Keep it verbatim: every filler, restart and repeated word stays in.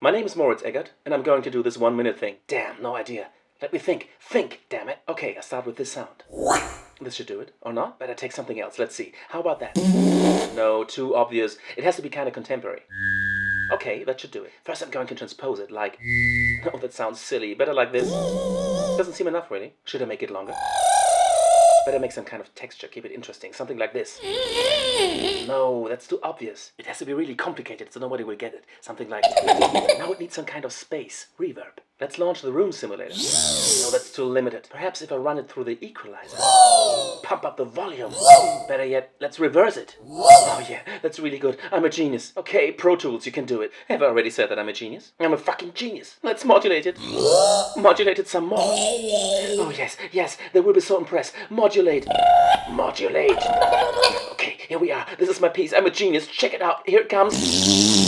My name is Moritz Eggert, and I'm going to do this one minute thing. Damn, no idea. Let me think. Think, damn it. Okay, I'll start with this sound. This should do it, or not? Better take something else. Let's see. How about that? No, too obvious. It has to be kind of contemporary. Okay, that should do it. First I'm going to transpose it like... Oh, that sounds silly. Better like this. Doesn't seem enough, really. Should I make it longer? Better make some kind of texture, keep it interesting. Something like this. No, that's too obvious. It has to be really complicated so nobody will get it. Something like... Now it needs some kind of space. Reverb. Let's launch the room simulator. No, that's too limited. Perhaps if I run it through the equalizer. Pump up the volume. Better yet, let's reverse it. Oh yeah, that's really good. I'm a genius. Okay, Pro Tools, you can do it. Have I already said that I'm a genius? I'm a fucking genius. Let's modulate it. Modulate it some more. Oh yes, yes, they will be so impressed. Modulate. Modulate. Okay, here we are. This is my piece. I'm a genius. Check it out. Here it comes.